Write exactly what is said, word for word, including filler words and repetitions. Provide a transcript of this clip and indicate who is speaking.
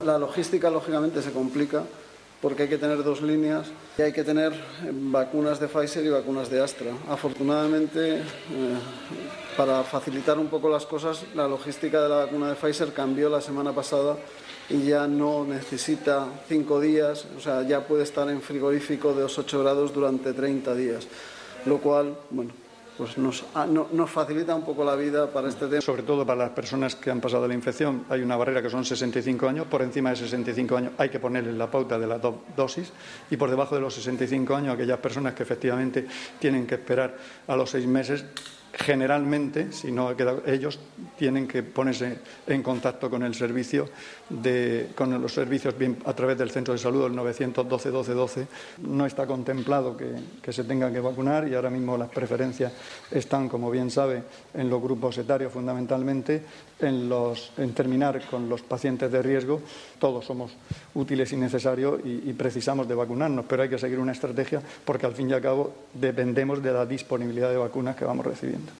Speaker 1: La logística, lógicamente, se complica porque hay que tener dos líneas y hay que tener vacunas de Pfizer y vacunas de Astra. Afortunadamente, eh, para facilitar un poco las cosas, la logística de la vacuna de Pfizer cambió la semana pasada y ya no necesita cinco días, o sea, ya puede estar en frigorífico de los ocho grados durante treinta días, lo cual, bueno, pues nos, no, nos facilita un poco la vida para este tema.
Speaker 2: Sobre todo para las personas que han pasado la infección, hay una barrera que son sesenta y cinco años, por encima de sesenta y cinco años hay que ponerles la pauta de las dos dosis y por debajo de los sesenta y cinco años aquellas personas que efectivamente tienen que esperar a los seis meses. Generalmente, si no queda, ellos tienen que ponerse en contacto con el servicio, de, con los servicios bien, a través del centro de salud, el novecientos doce doce doce. No está contemplado que, que se tenga que vacunar y ahora mismo las preferencias están, como bien sabe, en los grupos etarios fundamentalmente, en, los, en terminar con los pacientes de riesgo. Todos somos útiles y necesarios y, y precisamos de vacunarnos, pero hay que seguir una estrategia porque al fin y al cabo dependemos de la disponibilidad de vacunas que vamos recibiendo.